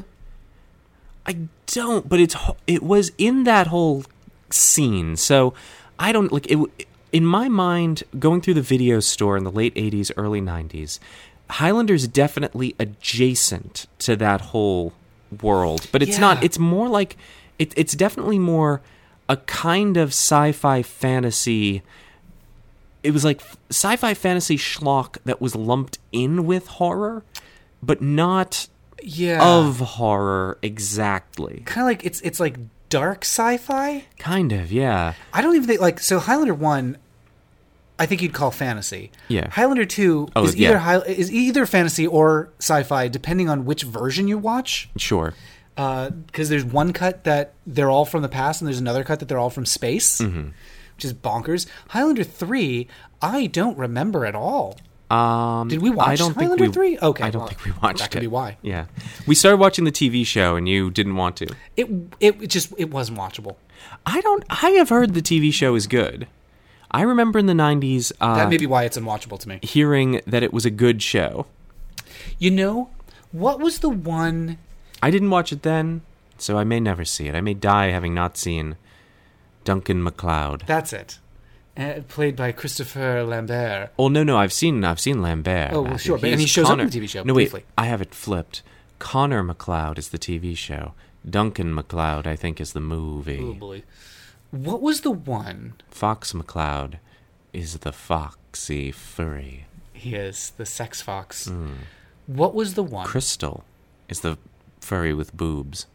I don't, but it's ho- it was in that whole scene, so I don't like it. In my mind, going through the video store in the late eighties, early nineties, Highlander's definitely adjacent to that whole world, but it's not. Yeah. It's more like it, it's definitely more a kind of sci-fi fantasy. It was like sci-fi fantasy schlock that was lumped in with horror, but not Yeah. of horror exactly. kind of like it's it's like dark sci-fi. Kind of, yeah. I don't even think like so. Highlander one, I think you'd call fantasy. Yeah. Highlander two Oh, is yeah. either high, is either fantasy or sci-fi, depending on which version you watch. Sure. Because there's one cut that they're all from the past, and there's another cut that they're all from space, Mm-hmm. which is bonkers. Highlander three, I don't remember at all. Um, Did we watch I don't Highlander think we, three? Okay, I don't well, think we watched that it. could be why. Yeah. We started watching the T V show and you didn't want to. It it it just it wasn't watchable. I don't I have heard the T V show is good. I remember in the nineties uh, That may be why it's unwatchable to me. hearing that it was a good show. You know, what was the one? I didn't watch it then, so I may never see it. I may die having not seen Duncan MacLeod. That's it. Uh, played by Christopher Lambert. Oh no, no, I've seen I've seen Lambert. Oh, well, Matthew. sure, but and He's he shows Connor. up in the T V show. No, briefly. wait, I have it flipped. Connor MacLeod is the T V show. Duncan MacLeod, I think, is the movie. Oh boy, what was the one? Fox MacLeod is the foxy furry. He is the sex fox. Mm. What was the one? Crystal is the furry with boobs.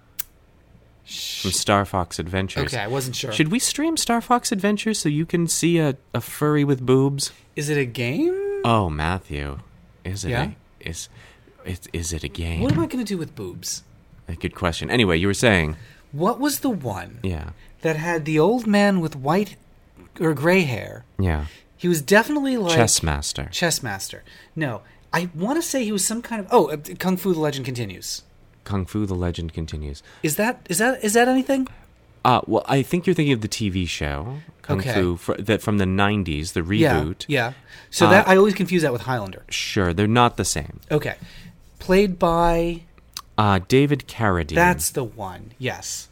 Sh- From Star Fox Adventures. Okay, I wasn't sure. Should we stream Star Fox Adventures so you can see a, a furry with boobs? Is it a game? Oh, Matthew. Is it Yeah? a, is, is, is it a game? What am I going to do with boobs? A good question. Anyway, you were saying. What was the one Yeah. that had the old man with white or gray hair? Yeah. He was definitely like... Chess Master. Chess Master. No, I want to say he was some kind of... Oh, uh, Kung Fu: The Legend Continues. Kung Fu: The Legend Continues. Is that is that is that anything? Uh, well, I think you're thinking of the T V show Kung Okay. Fu fr- that from the nineties, the Yeah, reboot. yeah. So Uh, that I always confuse that with Highlander. Sure, they're not the same. Okay, played by... Uh, David Carradine. That's the one. Yes.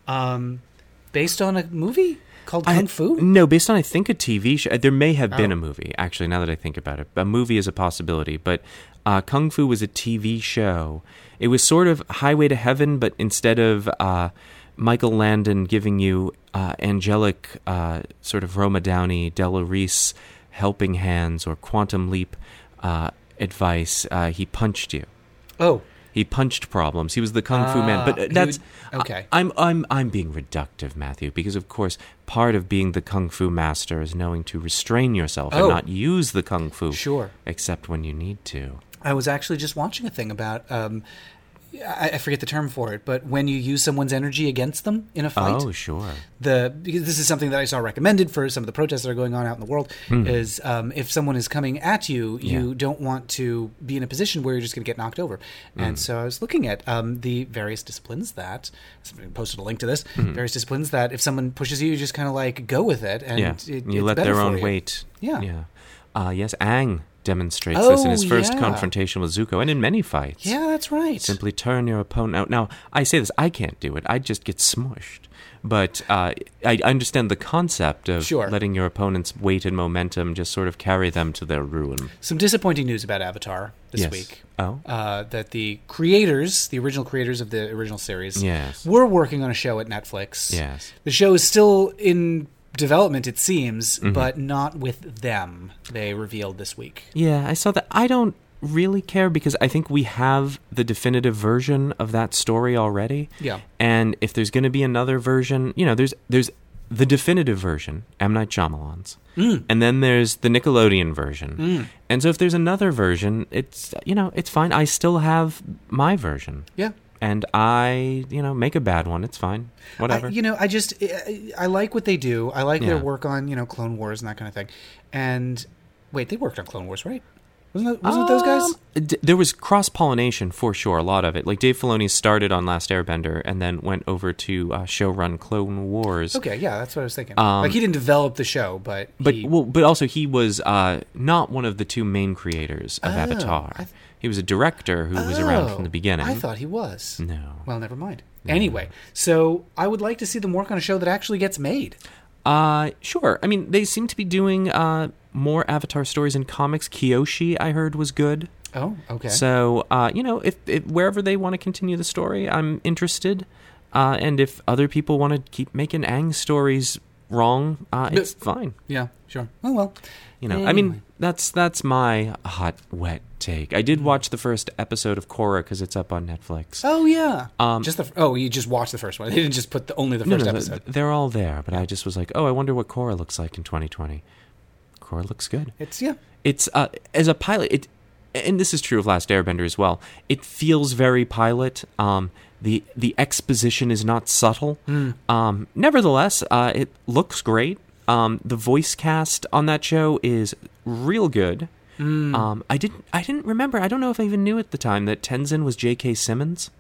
Um, based on a movie called I- Kung Fu. No, based on, I think, a T V show. There may have been Oh. a movie, actually, now that I think about it. A movie is a possibility, but uh, Kung Fu was a T V show. It was sort of Highway to Heaven, but instead of uh, Michael Landon giving you uh, angelic, uh, sort of Roma Downey, Della Reese helping hands or Quantum Leap uh, advice, uh, he punched you. Oh, He punched problems. He was the Kung Fu man. Ah, But uh, he that's would- okay. I, I'm I'm I'm being reductive, Matthew, because of course part of being the Kung Fu master is knowing to restrain yourself and Oh. not use the Kung Fu, sure. except when you need to. I was actually just watching a thing about. Um, I, I forget the term for it, but when you use someone's energy against them in a fight, Oh, sure. the because this is something that I saw recommended for some of the protests that are going on out in the world is um, if someone is coming at you, you Hmm. Yeah. don't want to be in a position where you're just going to get knocked over. And Hmm. so I was looking at um, the various disciplines that somebody posted a link to this Hmm. various disciplines that if someone pushes you, you just kind of like go with it and yeah, it, you it's let better their for own you. weight. Yeah. yeah. Uh, yes, Aang demonstrates this in Oh, his first yeah. confrontation with Zuko, and in many fights. Yeah, that's right. Simply turn your opponent out. Now, I say this, I can't do it. I just get smushed. But uh, I understand the concept of Sure. letting your opponent's weight and momentum just sort of carry them to their ruin. Some disappointing news about Avatar this Yes. week. Oh? Uh, that the creators, the original creators of the original series, Yes. were working on a show at Netflix. Yes. The show is still in development, it seems, Mm-hmm. but not with them, they revealed this week. Yeah, I saw that. I don't really care because I think we have the definitive version of that story already. Yeah. And if there's going to be another version, you know, there's there's the definitive version, M. Night Shyamalan's. Mm. And then there's the Nickelodeon version. Mm. And so if there's another version, it's, you know, it's fine. I still have my version. Yeah. And I, you know, make a bad one. It's fine. Whatever. I, you know, I just, I, I like what they do. I like their Yeah. work on, you know, Clone Wars and that kind of thing. And, wait, they worked on Clone Wars, right? Wasn't it, wasn't it those guys? Um, d- there was cross-pollination for sure, a lot of it. Like Dave Filoni started on Last Airbender and then went over to uh, showrun Clone Wars. Okay, yeah, that's what I was thinking. Um, like, he didn't develop the show, but But he... well, but also he was uh, not one of the two main creators of Oh, Avatar. I th- he was a director who was around from the beginning. I thought he was. No. Well, never mind. Anyway, so I would like to see them work on a show that actually gets made. Uh, sure. I mean, they seem to be doing uh, more Avatar stories in comics. Kyoshi, I heard, was good. Oh, okay. So, uh, you know, if, if wherever they want to continue the story, I'm interested. Uh, and if other people want to keep making Aang stories wrong, uh, it's fine. Yeah, sure. Oh, well. You know, I Anyway. mean, that's that's my hot, wet take. I did watch the first episode of Korra because it's up on Netflix. Oh, yeah. Um, just the Oh, you just watched the first one. They didn't just put the, only the no, first no, no, episode. they're all there. But I just was like, oh, I wonder what Korra looks like in twenty twenty. Korra looks good. It's, yeah. It's uh, as a pilot, it, and this is true of Last Airbender as well. It feels very pilot. Um, the the exposition is not subtle. Mm. Um, nevertheless, uh, it looks great. Um, the voice cast on that show is real good. Mm. Um, I didn't I didn't remember. I don't know if I even knew at the time that Tenzin was J K. Simmons.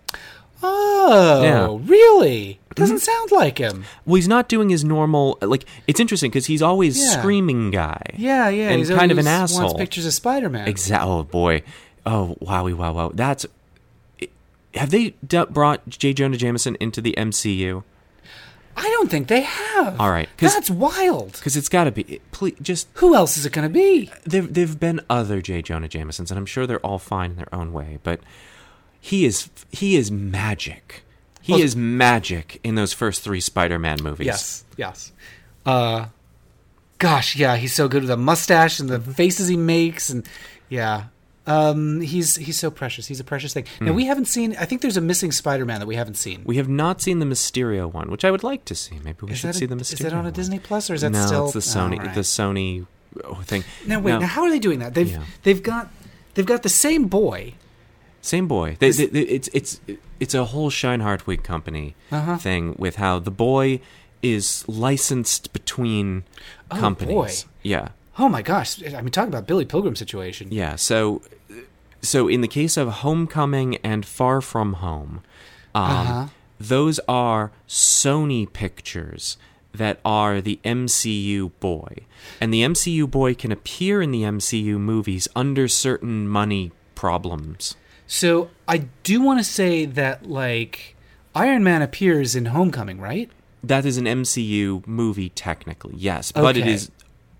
Oh, Yeah. really? Doesn't sound like him. Well, he's not doing his normal. Like, it's interesting because he's always Yeah. screaming guy. Yeah, yeah. And he's kind of an always asshole. Wants pictures of Spider-Man. Exactly. Oh boy. Oh wowie wow wow. That's. Have they d- brought J. Jonah Jameson into the M C U? I don't think they have. All right. That's wild. Because it's got to be. Please, just Who else is it going to be? There there've been other J. Jonah Jamesons, and I'm sure they're all fine in their own way, but he is he is magic. He Well, is magic in those first three Spider-Man movies. Yes, yes. Uh, gosh, yeah, he's so good with the mustache and the faces he makes, and yeah, um, he's he's so precious. He's a precious thing. Now we haven't seen. I think there's a missing Spider-Man that we haven't seen. We have not seen the Mysterio one, which I would like to see. Maybe we Is should that see a- the Mysterio. Is that on a one. Disney Plus or is that no, still? it's the Sony Oh, right. the Sony thing. Now wait, now, how are they doing that? They've Yeah. they've got they've got the same boy. Same boy. They, they, they, it's it's it's a whole Shine Hartwig company Uh-huh. thing with how the boy is licensed between Oh, companies. boy. Yeah, Oh my gosh! I mean, talk about Billy Pilgrim situation. yeah. So, so in the case of Homecoming and Far From Home, um, Uh-huh. those are Sony pictures that are the M C U boy, and the M C U boy can appear in the M C U movies under certain money problems. So I do want to say that like Iron Man appears in Homecoming, right? That is an M C U movie, technically, yes. But it Okay. is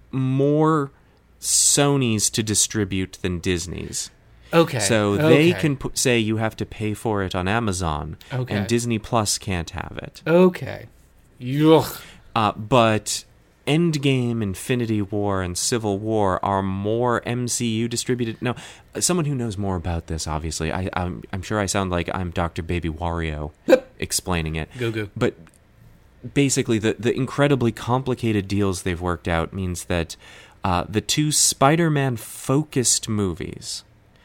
more Sony's to distribute than Disney's. Okay. So they okay. can pu- say you have to pay for it on Amazon, Okay. and Disney Plus can't have it. Okay. Yuck. Uh, but Endgame, Infinity War, and Civil War are more M C U distributed. Now, someone who knows more about this, obviously, I, I'm, I'm sure I sound like I'm Doctor Baby Wario explaining it. Go go. But basically, the, the incredibly complicated deals they've worked out means that uh, the two Spider-Man focused movies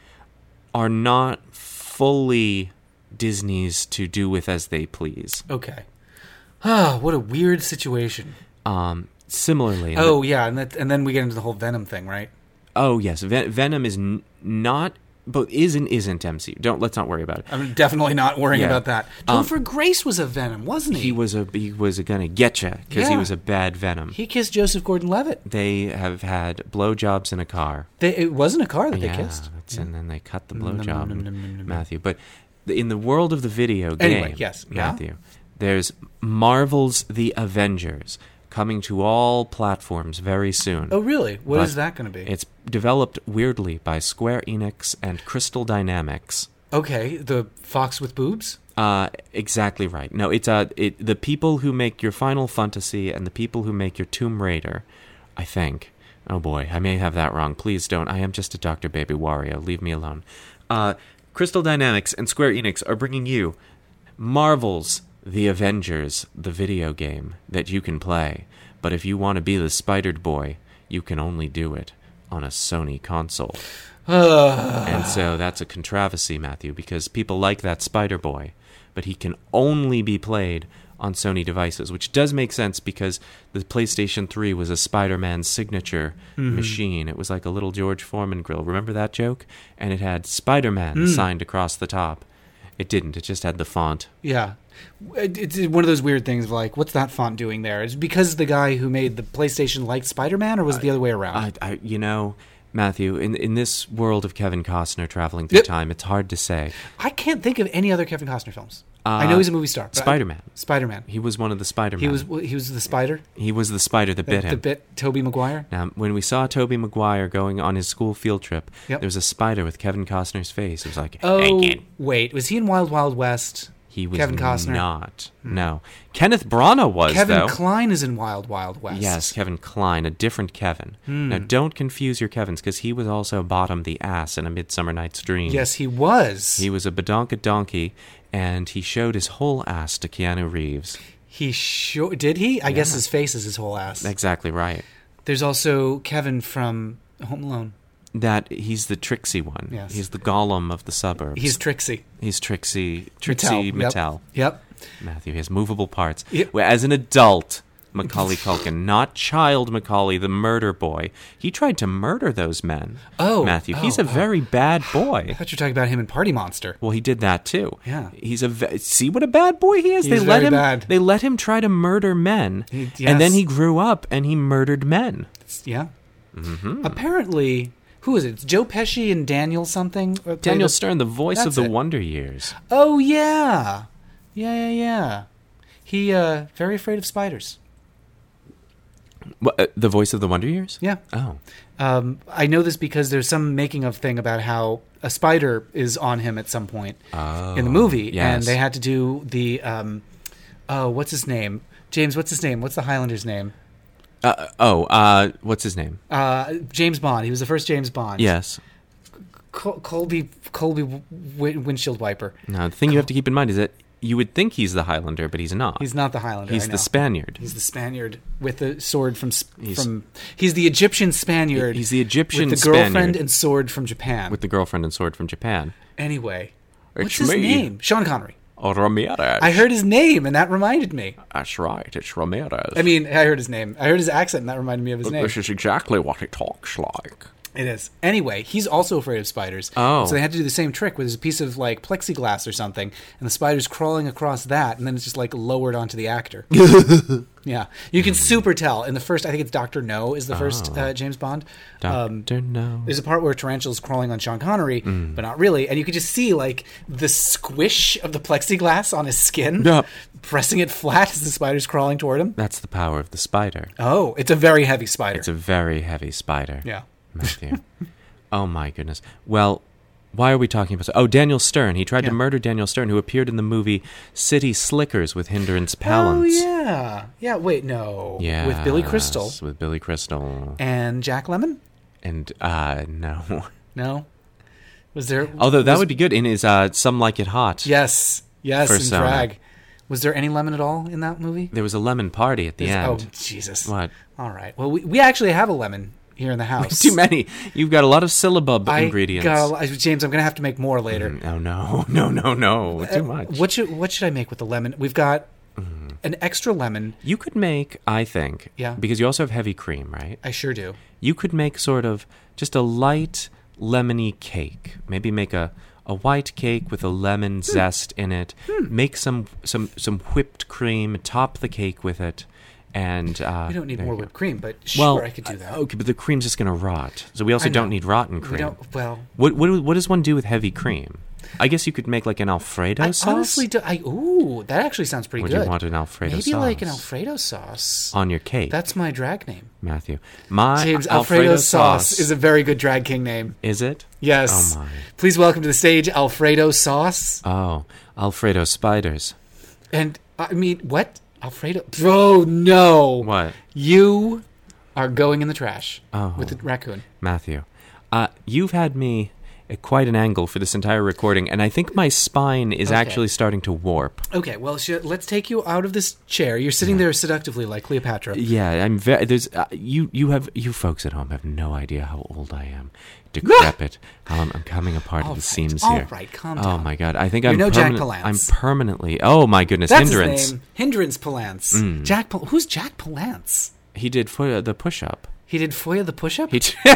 are not fully Disney's to do with as they please. Okay. Ah, what a weird situation. Um, similarly, Oh yeah, and that, and then we get into the whole Venom thing, right? oh yes, Ven- Venom is n- not, but is and isn't M C U. Don't let's not worry about it. I'm definitely not worrying Yeah. about that. Topher Grace was a Venom, wasn't he? He was a he was a gonna get you because he Yeah. was a bad Venom. He kissed Joseph Gordon-Levitt. They have had blowjobs in a car. They, it wasn't a car that they yeah, kissed. it's- and then they cut the Nom, nom, blowjob, nom, nom, nom, nom. Matthew. But the- in the world of the video game, Anyway, yes, yeah? Matthew, there's Marvel's The Avengers coming to all platforms very soon. Oh really? What But is that going to be? It's developed weirdly by Square Enix and Crystal Dynamics. Okay, the fox with boobs. Uh, exactly right. No, it's uh, it, the people who make your Final Fantasy and the people who make your Tomb Raider, I think. Oh boy, I may have that wrong. Please don't. I am just a Doctor Baby Wario. Leave me alone. Uh, Crystal Dynamics and Square Enix are bringing you Marvel's The Avengers, the video game that you can play. But if you want to be the Spidered Boy, you can only do it on a Sony console. And so that's a controversy, Matthew, because people like that Spider Boy, but he can only be played on Sony devices, which does make sense because the PlayStation three was a Spider-Man signature Mm-hmm. machine. It was like a little George Foreman grill. Remember that joke? And it had Spider-Man Mm. signed across the top. It didn't. It just had the font. Yeah. It- It's one of those weird things of like, what's that font doing there? Is it because the guy who made the PlayStation liked Spider-Man, or was it the other way around? I, I, you know, Matthew, in in this world of Kevin Costner traveling through Yep. time, it's hard to say. I can't think of any other Kevin Costner films. Uh, I know he's a movie star. but I- Spider-Man. Spider-Man. He was one of the Spider-Man. He was he was the spider. He was the spider that The, bit the him. bit Toby Maguire. Now, when we saw Tobey Maguire going on his school field trip, Yep. there was a spider with Kevin Costner's face. It was like, Oh "Hey, kid." wait, was he in Wild Wild West? He was Kevin Costner? not. No. Kenneth Branagh was, Kevin though. Kline is in Wild Wild West. Yes, Kevin Kline, a different Kevin. Hmm. Now, don't confuse your Kevins, because he was also Bottom the Ass in A Midsummer Night's Dream. Yes, he was. He was a badonka donkey, and he showed his whole ass to Keanu Reeves. He sure did he? I guess his face is his whole ass. Exactly right. There's also Kevin from Home Alone. That he's the tricksy one. Yes. He's the Gollum of the suburbs. He's Trixie. He's Trixie, Trixie Mattel. Yep. Matthew, he has movable parts. Yep. Where as an adult, Macaulay Culkin, not child Macaulay, the murder boy, he tried to murder those men. Oh, Matthew, he's oh, a oh. very bad I boy. thought you were talking about him in Party Monster. Well, he did that too. Yeah. He's a ve- see what a bad boy he is. He's they let very him. bad. They let him try to murder men, He- and then yes. he grew up and he murdered men. Yeah. Mm-hmm. Apparently, who is it? It's Joe Pesci and Daniel something? Or Daniel played a- Stern, the voice That's of the it. Wonder Years. Oh yeah, yeah, yeah, yeah. He uh, very afraid of spiders. What, uh, the voice of the Wonder Years? Yeah. Oh. Um, I know this because there's some making of thing about how a spider is on him at some point Oh, in the movie, yes. and they had to do the um, oh, what's his name? James, what's his name? What's the Highlander's name? Uh, oh, uh, what's his name? Uh, James Bond. He was the first James Bond. Yes. Col- Colby Colby w- windshield wiper. Now, the thing you have to keep in mind is that you would think he's the Highlander, but he's not. He's not the Highlander. He's I know. the Spaniard. He's the Spaniard with the sword from He's- from. He's the Egyptian Spaniard. He's the Egyptian with the girlfriend Spaniard. and sword from Japan. With the girlfriend and sword from Japan. Anyway, It's what's his me. name? Sean Connery. Oh, Ramirez. I heard his name, and that reminded me. That's right, it's Ramirez. I mean, I heard his name. I heard his accent, and that reminded me of his But name. this is exactly what he talks like. It is. Anyway, he's also afraid of spiders. Oh. So they had to do the same trick where there's a piece of, like, plexiglass or something, and the spider's crawling across that, and then it's just, like, lowered onto the actor. Yeah. You can super tell. In the first, I think it's Doctor No is the first Oh. uh, James Bond. Um, Doctor No. There's a part where a tarantula's crawling on Sean Connery, Mm. but not really. And you could just see, like, the squish of the plexiglass on his skin, Yeah. pressing it flat as the spider's crawling toward him. That's the power of the spider. Oh, it's a very heavy spider. It's a very heavy spider. Yeah. Matthew. Oh, my goodness. Well, why are we talking about... Oh, Daniel Stern. He tried Yeah. to murder Daniel Stern, who appeared in the movie City Slickers with Hindrance Palance. Oh, yeah. Yeah, wait, no. Yeah. With Billy Crystal. With Billy Crystal. And Jack Lemmon? And, uh, no. No? Was there... Although that was- would be good in his uh, Some Like It Hot. Yes. Yes, in Persona. drag. Was there any lemon at all in that movie? There was a lemon party at the There's- end. Oh, Jesus. What? All right. Well, we, we actually have a lemon here in the house. Too many. You've got a lot of syllabub I ingredients. got a lot- James, I'm going to have to make more later. Mm, Oh, no. No, no, no. Too much. Uh, What should what should I make with the lemon? We've got an extra lemon. You could make, I think, Yeah. because you also have heavy cream, right? I sure do. You could make sort of just a light lemony cake. Maybe make a, a white cake with a lemon zest in it. Make some, some, some whipped cream, top the cake with it. And uh, We don't need there more you go. whipped cream, but sure, Well, I could do that. uh, okay, but the cream's just going to rot. So we also I don't know. need rotten cream. We don't. Well, What, what what does one do with heavy cream? I guess you could make like an Alfredo I sauce. honestly do. I ooh, that actually sounds pretty Would good. you want an Alfredo Maybe sauce? like an Alfredo sauce. on your cake? That's my drag name. Matthew. My James, Alfredo, Alfredo, sauce is a very good drag king name. Is it? Yes. Oh my. Please welcome to the stage Alfredo sauce. Oh, Alfredo spiders. And I mean, what? Alfredo? Oh no! What? You are going in the trash Oh. with the raccoon. Matthew. Uh, you've had me at quite an angle for this entire recording, and I think my spine is Okay. actually starting to warp. Okay, well, sh- let's take you out of this chair. You're sitting there seductively like Cleopatra. Yeah, I'm very. There's uh, you. You have you folks at home have no idea how old I am, decrepit. how I'm, I'm coming apart All at the right, seams all here. right, calm Oh down. my god, I think You're I'm. no Jack permanent- Palance. I'm permanently. Oh my goodness, That's hindrance. his name. Hindrance Palance. Jack. Pal- Who's Jack Palance? He did for the push-up. He did Foya the push-up. He t-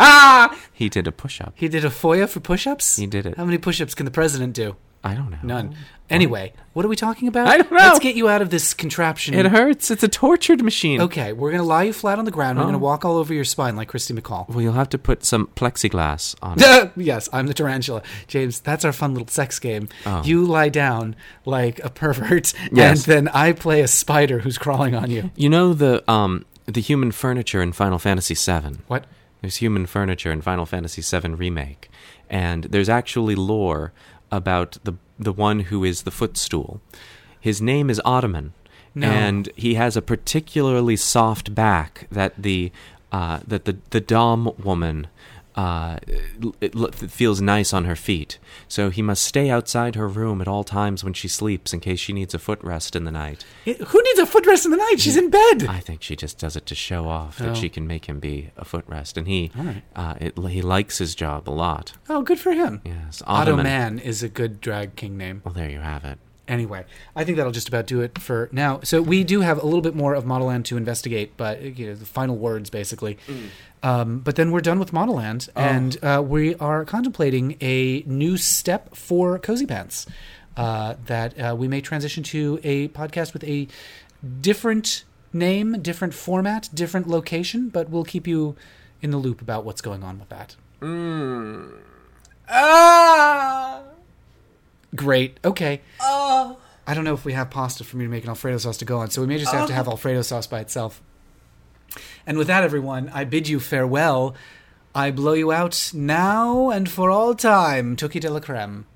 he did a push-up. He did a Foya for push-ups. He did it. How many push-ups can the president do? I don't know. None. Anyway, what are we talking about? I don't know. Let's get you out of this contraption. It hurts. It's a tortured machine. Okay, we're going to lie you flat on the ground. We're Oh. going to walk all over your spine like Christy McCall. Well, you'll have to put some plexiglass on it. Yes, I'm the tarantula. James, that's our fun little sex game. Oh. You lie down like a pervert, Yes. and then I play a spider who's crawling on you. You know the um the human furniture in Final Fantasy seven. What? There's human furniture in Final Fantasy seven Remake, and there's actually lore about the the one who is the footstool. His name is Ottoman, No. and he has a particularly soft back that the uh, that the the Dom woman uh, it, it feels nice on her feet. So he must stay outside her room at all times when she sleeps in case she needs a footrest in the night. It- who needs a footrest in the night? She's in bed. I think she just does it to show off that Oh. she can make him be a footrest, and he All right. uh, it, he likes his job a lot. Oh, good for him. Yes, Otto Ottoman. Man is a good drag king name. Well, there you have it. Anyway, I think that'll just about do it for now. So we do have a little bit more of Model Land to investigate, but you know, the final words, basically. Um, but then we're done with Model Land, and uh, we are contemplating a new step for Cozy Pants uh, that uh, we may transition to a podcast with a different name, different format, different location, but we'll keep you in the loop about what's going on with that. Ah! Great. Okay. Oh. I I don't know if we have pasta for me to make an Alfredo sauce to go on, so we may just have Oh. to have Alfredo sauce by itself. And with that, everyone, I bid you farewell. I blow you out now and for all time. Tutti de la creme.